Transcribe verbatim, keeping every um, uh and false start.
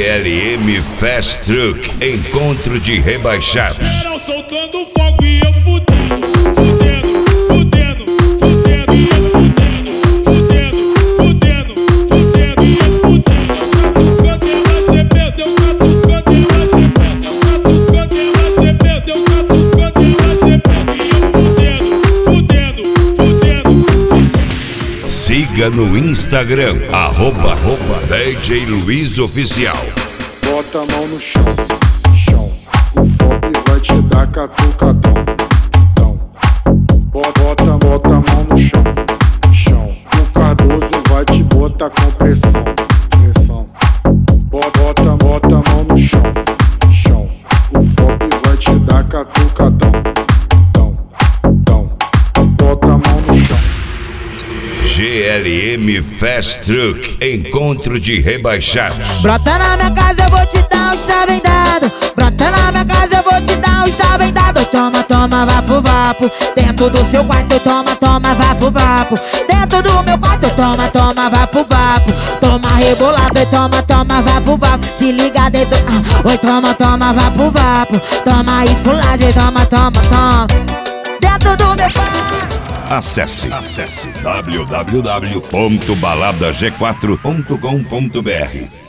L M Fast Truck, encontro de rebaixados. Geral soltando fogo e eu fudendo, fudendo, fudendo, fudendo e eu fudendo, fudendo, fudendo, fudendo e eu fudendo. Catucando ela se perdeu, catucando ela se perdeu, catucando ela se perdeu, catucando ela se perdeu e eu fudendo, fudendo, fudendo. Siga no Instagram, arroba, arroba D J Luiz Oficial. Bota a mão no chão, chão. O Fop vai te dar catucadão, então. Bota, bota a mão no chão, chão. O Cardoso vai te botar com pressão, pressão. Bota, bota a mão no chão, chão. O Fop vai te dar catucadão, então, então. Bota a mão no chão. G L M Fast Truck, encontro de rebaixados. Brota na minha casa, eu vou te dar um chave dado. Brota na minha casa, eu vou te dar um chave dado. Toma, toma, vapo, vapo. Dentro do seu quarto, toma, toma, vapo, vapo. Dentro do meu quarto, toma, toma, vapo, vapo. Toma rebolado, toma, toma, vapo, vapo. Se liga dentro, ah, oi, toma, toma, vapo, vapo. Toma esculagem, toma, toma, toma. Dentro do meu quarto. Acesse, acesse w w w ponto balada g quatro ponto com ponto b r.